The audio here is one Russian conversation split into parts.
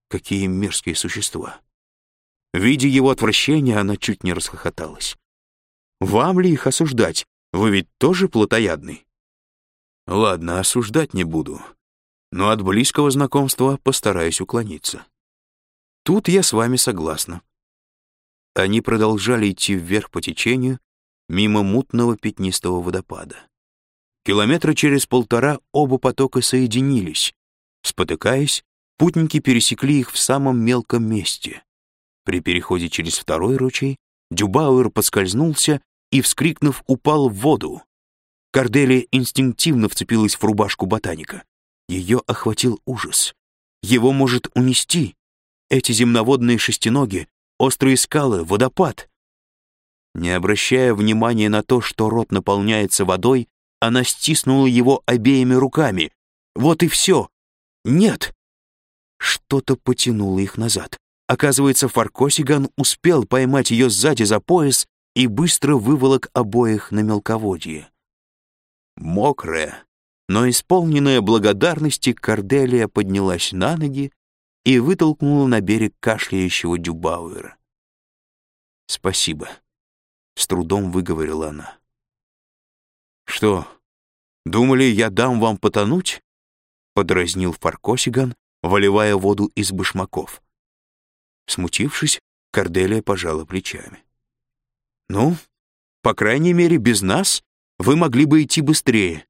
Какие мерзкие существа. Видя его отвращение, она чуть не расхохоталась. «Вам ли их осуждать? Вы ведь тоже плотоядный?» «Ладно, осуждать не буду, но от близкого знакомства постараюсь уклониться». «Тут я с вами согласна». Они продолжали идти вверх по течению, мимо мутного пятнистого водопада. Километра через 1,5 оба потока соединились. Спотыкаясь, путники пересекли их в самом мелком месте. При переходе через второй ручей Дюбауэр поскользнулся и, вскрикнув, упал в воду. Корделия инстинктивно вцепилась в рубашку ботаника. Ее охватил ужас. Его может унести. Эти земноводные шестиноги, острые скалы, водопад. Не обращая внимания на то, что рот наполняется водой, она стиснула его обеими руками. Вот и все. Нет! Что-то потянуло их назад. Оказывается, Фаркосиган успел поймать ее сзади за пояс и быстро выволок обоих на мелководье. Мокрая, но исполненная благодарности, Корделия поднялась на ноги и вытолкнула на берег кашляющего Дюбауэра. «Спасибо», — с трудом выговорила она. «Что, думали, я дам вам потонуть?» — подразнил Фаркосиган, выливая воду из башмаков. Смутившись, Корделия пожала плечами. «Ну, по крайней мере, без нас вы могли бы идти быстрее».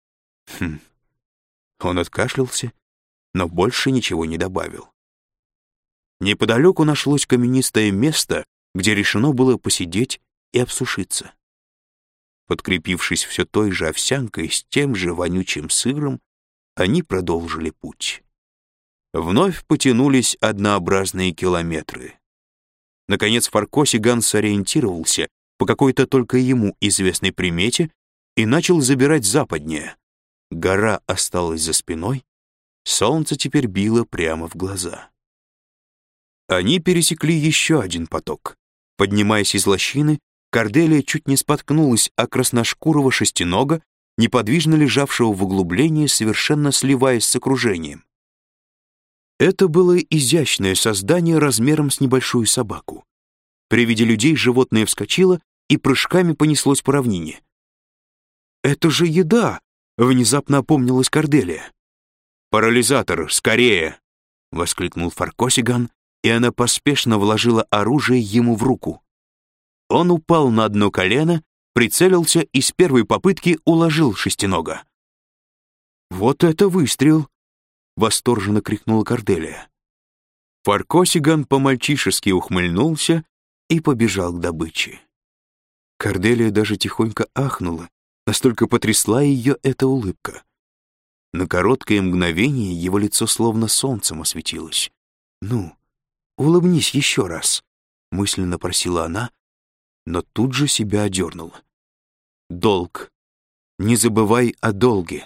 Он откашлялся, но больше ничего не добавил. Неподалеку нашлось каменистое место, где решено было посидеть и обсушиться. Подкрепившись все той же овсянкой с тем же вонючим сыром, они продолжили путь. Вновь потянулись однообразные километры. Наконец Фаркосиган сориентировался по какой-то только ему известной примете и начал забирать западнее. Гора осталась за спиной, солнце теперь било прямо в глаза. Они пересекли еще один поток. Поднимаясь из лощины, Корделия чуть не споткнулась о красношкурого шестинога, неподвижно лежавшего в углублении, совершенно сливаясь с окружением. Это было изящное создание размером с небольшую собаку. При виде людей животное вскочило и прыжками понеслось по равнине. «Это же еда!» — внезапно опомнилась Корделия. «Парализатор, скорее!» — воскликнул Фаркосиган, и она поспешно вложила оружие ему в руку. Он упал на одно колено, прицелился и с первой попытки уложил шестинога. «Вот это выстрел!» — восторженно крикнула Корделия. Фаркосиган по-мальчишески ухмыльнулся и побежал к добыче. Корделия даже тихонько ахнула, настолько потрясла ее эта улыбка. На короткое мгновение его лицо словно солнцем осветилось. «Ну, улыбнись еще раз», — мысленно просила она, но тут же себя одернула. «Долг. Не забывай о долге».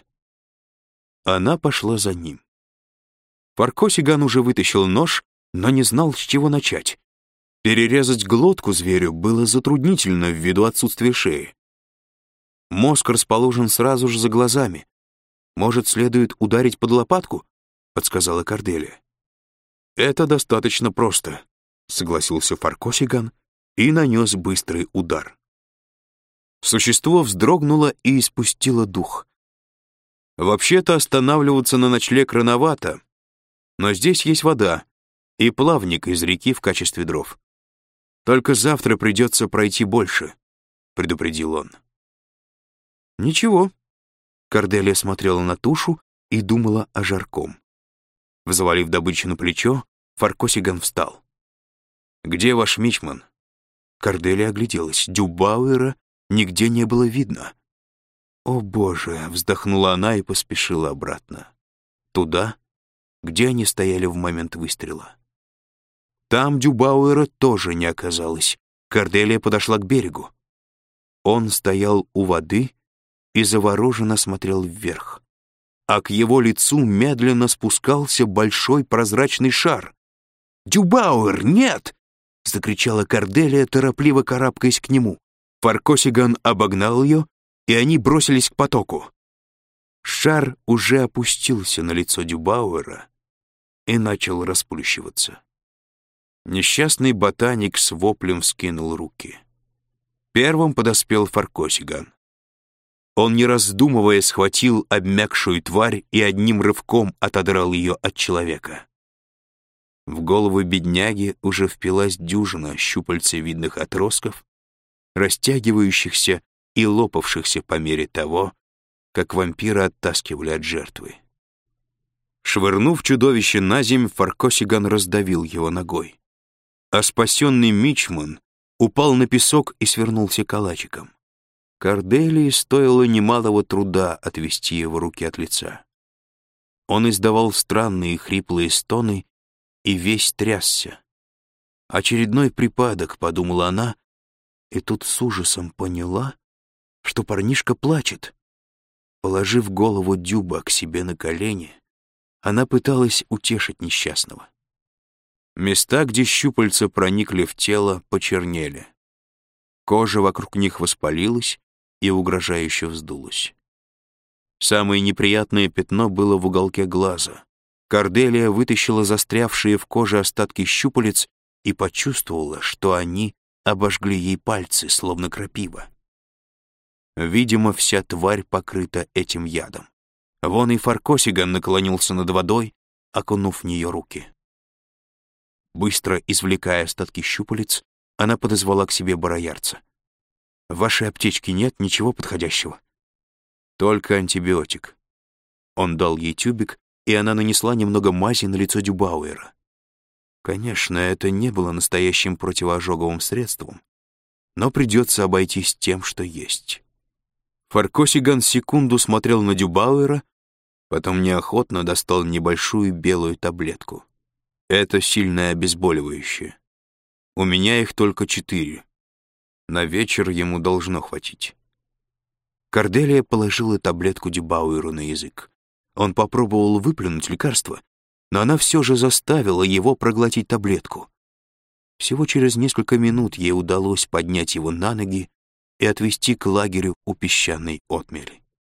Она пошла за ним. Фаркосиган уже вытащил нож, но не знал, с чего начать. Перерезать глотку зверю было затруднительно ввиду отсутствия шеи. Мозг расположен сразу же за глазами. «Может, следует ударить под лопатку?» — подсказала Корделия. «Это достаточно просто», — согласился Фаркосиган и нанес быстрый удар. Существо вздрогнуло и испустило дух. «Вообще-то останавливаться на ночлег рановато, но здесь есть вода и плавник из реки в качестве дров. Только завтра придется пройти больше», — предупредил он. «Ничего». Корделия смотрела на тушу и думала о жарком. Взвалив добычу на плечо, Фаркосиган встал. «Где ваш мичман?» Корделия огляделась. Дюбауэра нигде не было видно. «О, Боже!» — вздохнула она и поспешила обратно. Туда, где они стояли в момент выстрела. Там Дюбауэра тоже не оказалось. Корделия подошла к берегу. Он стоял у воды и завороженно смотрел вверх, а к его лицу медленно спускался большой прозрачный шар. «Дюбауэр, нет!» — закричала Корделия, торопливо карабкаясь к нему. Фаркосиган обогнал ее, и они бросились к потоку. Шар уже опустился на лицо Дюбауэра, и начал расплющиваться. Несчастный ботаник с воплем вскинул руки. Первым подоспел Фаркосиган. Он, не раздумывая, схватил обмякшую тварь и одним рывком отодрал ее от человека. В голову бедняги уже впилась дюжина щупальцевидных отростков, растягивающихся и лопавшихся по мере того, как вампира оттаскивали от жертвы. Швырнув чудовище на земь, Фаркосиган раздавил его ногой. А спасенный мичман упал на песок и свернулся калачиком. Корделии стоило немалого труда отвести его руки от лица. Он издавал странные хриплые стоны и весь трясся. «Очередной припадок», — подумала она, и тут с ужасом поняла, что парнишка плачет. Положив голову Дюба к себе на колени, она пыталась утешить несчастного. Места, где щупальца проникли в тело, почернели. Кожа вокруг них воспалилась и угрожающе вздулась. Самое неприятное пятно было в уголке глаза. Корделия вытащила застрявшие в коже остатки щупалец и почувствовала, что они обожгли ей пальцы, словно крапива. Видимо, вся тварь покрыта этим ядом. Вон и Фаркосиган наклонился над водой, окунув в нее руки. Быстро извлекая остатки щупалец, она подозвала к себе бароярца. «В вашей аптечке нет ничего подходящего?» «Только антибиотик». Он дал ей тюбик, и она нанесла немного мази на лицо Дюбауэра. Конечно, это не было настоящим противоожоговым средством, но придется обойтись тем, что есть. Фаркосиган секунду смотрел на Дюбауэра, потом неохотно достал небольшую белую таблетку. Это сильное обезболивающее. У меня их только 4. На вечер ему должно хватить. Корделия положила таблетку Дюбауэру на язык. Он попробовал выплюнуть лекарство, но она все же заставила его проглотить таблетку. Всего через несколько минут ей удалось поднять его на ноги и отвезти к лагерю у песчаной отмели.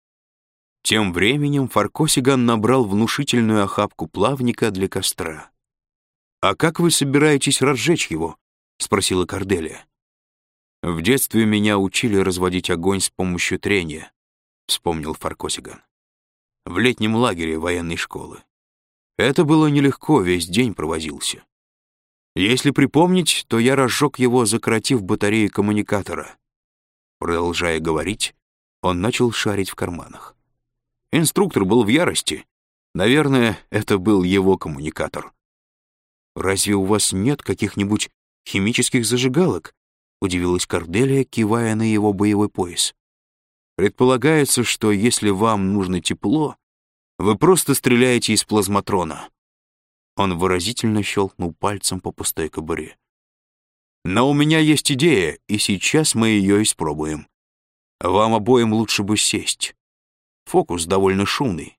Тем временем Фаркосиган набрал внушительную охапку плавника для костра. «А как вы собираетесь разжечь его?» — спросила Корделия. «В детстве меня учили разводить огонь с помощью трения», — вспомнил Фаркосиган. «В летнем лагере военной школы. Это было нелегко, весь день провозился. Если припомнить, то я разжег его, закоротив батарею коммуникатора». Продолжая говорить, он начал шарить в карманах. Инструктор был в ярости. Наверное, это был его коммуникатор. «Разве у вас нет каких-нибудь химических зажигалок?» — удивилась Корделия, кивая на его боевой пояс. «Предполагается, что если вам нужно тепло, вы просто стреляете из плазматрона». Он выразительно щелкнул пальцем по пустой кобуре. «Но у меня есть идея, и сейчас мы ее испробуем. Вам обоим лучше бы сесть. Фокус довольно шумный».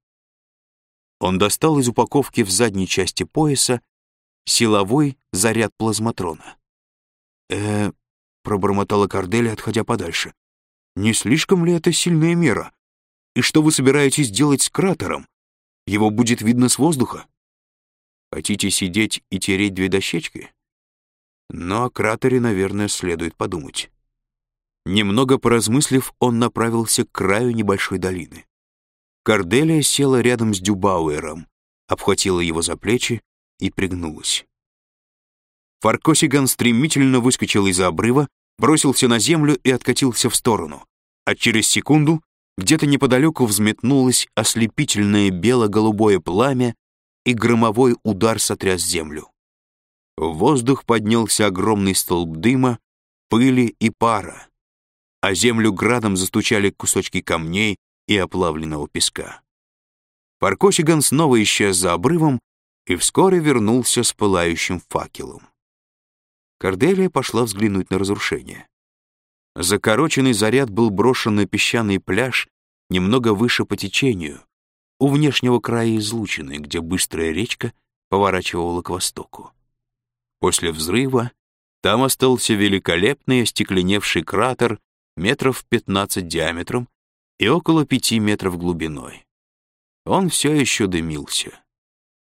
Он достал из упаковки в задней части пояса силовой заряд плазматрона. Пробормотала Корделия, отходя подальше. «Не слишком ли это сильная мера? И что вы собираетесь делать с кратером? Его будет видно с воздуха? Хотите сидеть и тереть 2 дощечки? Но о кратере, наверное, следует подумать». Немного поразмыслив, он направился к краю небольшой долины. Корделия села рядом с Дюбауэром, обхватила его за плечи и пригнулась. Фаркосиган стремительно выскочил из-за обрыва, бросился на землю и откатился в сторону, а через секунду где-то неподалеку взметнулось ослепительное бело-голубое пламя, и громовой удар сотряс землю. В воздух поднялся огромный столб дыма, пыли и пара, а землю градом застучали кусочки камней и оплавленного песка. Фаркосиган снова исчез за обрывом и вскоре вернулся с пылающим факелом. Корделия пошла взглянуть на разрушение. Закороченный заряд был брошен на песчаный пляж немного выше по течению, у внешнего края излучины, где быстрая речка поворачивала к востоку. После взрыва там остался великолепный остекленевший кратер метров 15 диаметром и около 5 метров глубиной. Он все еще дымился.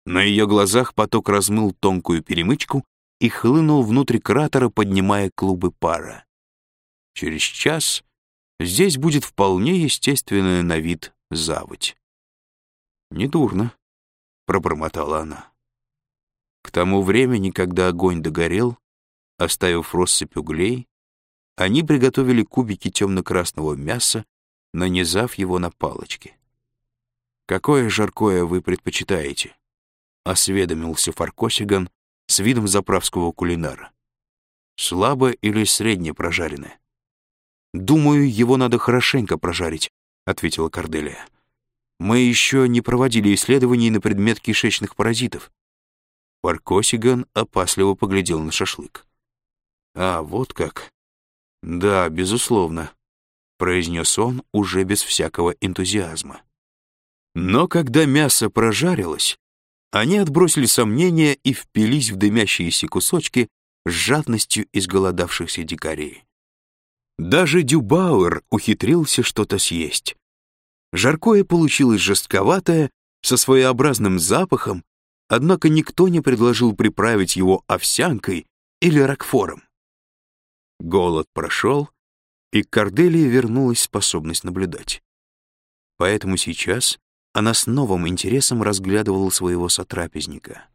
На ее глазах поток размыл тонкую перемычку и хлынул внутрь кратера, поднимая клубы пара. Через час здесь будет вполне естественная на вид заводь. «Недурно», — пробормотала она. К тому времени, когда огонь догорел, оставив россыпь углей, они приготовили кубики темно-красного мяса, нанизав его на палочки. «Какое жаркое вы предпочитаете?» — осведомился Фаркосиган с видом заправского кулинара. «Слабо или средне прожаренное?» «Думаю, его надо хорошенько прожарить», — ответила Корделия. «Мы еще не проводили исследований на предмет кишечных паразитов». Фаркосиган опасливо поглядел на шашлык. «А, вот как. Да, безусловно», — произнес он уже без всякого энтузиазма. Но когда мясо прожарилось, они отбросили сомнения и впились в дымящиеся кусочки с жадностью изголодавшихся дикарей. Даже Дюбауэр ухитрился что-то съесть. Жаркое получилось жестковатое, со своеобразным запахом, однако никто не предложил приправить его овсянкой или рокфором. Голод прошел, и к Корделии вернулась способность наблюдать. Поэтому сейчас она с новым интересом разглядывала своего сотрапезника.